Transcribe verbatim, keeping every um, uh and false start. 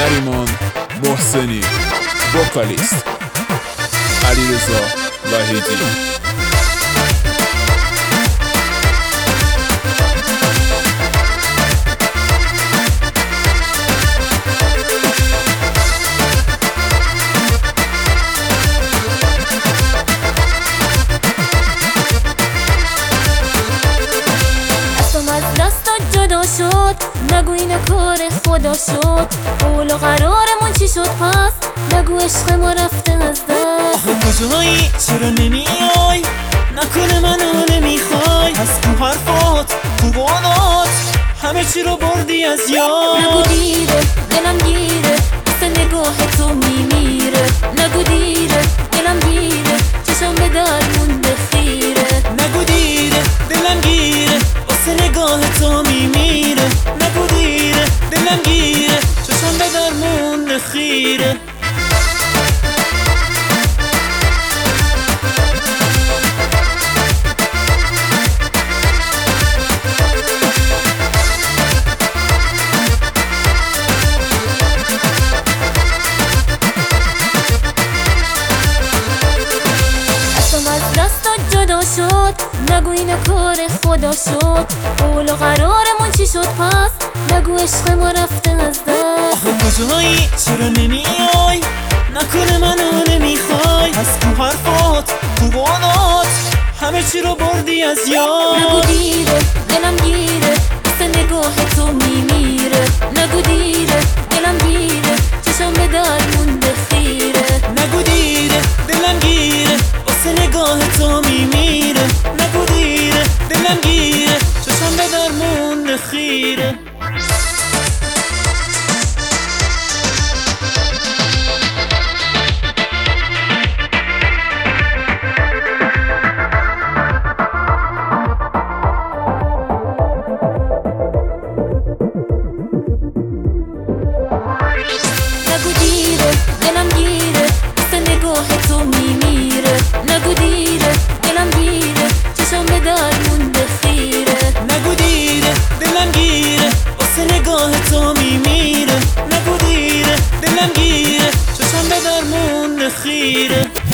نریمان محسنی، وکالیست علیرضا وحیدی. شد نگو این کار خدا شد، قول و قرارمون چی شد پس نگو عشق ما رفته از دست. آخه کجایی چرا نمیای، نکنه منو نمیخوای، از تو حرفات تو بانات همه چی رو بردی از یاد. نگو دیره دلم گیره مثل نگاه تو میمیره، نگو دیره دلم گیره چشم به در مونده خیره، نگو دیره دلم گیره واسه نگاه تو میمیره، نگو دیره دلم گیره چشم به در مونده خیره. شد نگو این کار خدا شد، قول و قرارمون چی شد پس نگو عشق ما رفته از دست. آخه کجایی چرا نمیای، نکنه منو نمیخوای، از تو حرفات تو بانات همه چی رو بردی از یاد. نگو دیره دلم گیره مثل نگاه تو میمیره، نگو دیره دلم گیره چشم به در مونده خیره، نگو دیره دلم گیره واسه نگاه تو میمیره، نگو دیره دلم گیره چشم به در مونده خیره. نگو دیره دلم گیره مثل نگاه تو میمیره، نگو دیره دلم گیره چشم به در مونده خیره، نگو دیره دلم گیره واسه نگاه تو میمیره، نگو دیره دلم گیره چشم به در مونده خیره.